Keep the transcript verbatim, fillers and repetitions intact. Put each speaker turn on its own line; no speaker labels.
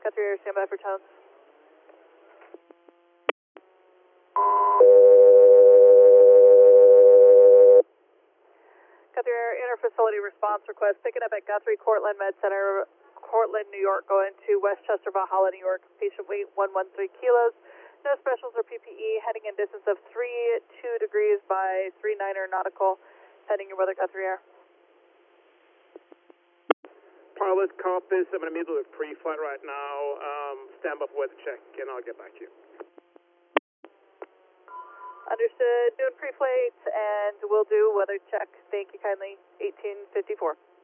Guthrie Air, stand by for tones. Guthrie Air, inter-facility response request, picking up at Guthrie Cortland Med Center, Cortland, New York, going to Westchester, Valhalla, New York. Patient weight one hundred thirteen kilos. No specials or P P E. Heading in distance of three two degrees by three niner nautical. Heading your weather, Guthrie Air.
Pilot copies. I'm in the middle of pre-flight right now. Um, stand by for weather check, and I'll get back to you.
Understood. Doing pre-flight, and we'll do weather check. Thank you kindly. eighteen fifty-four.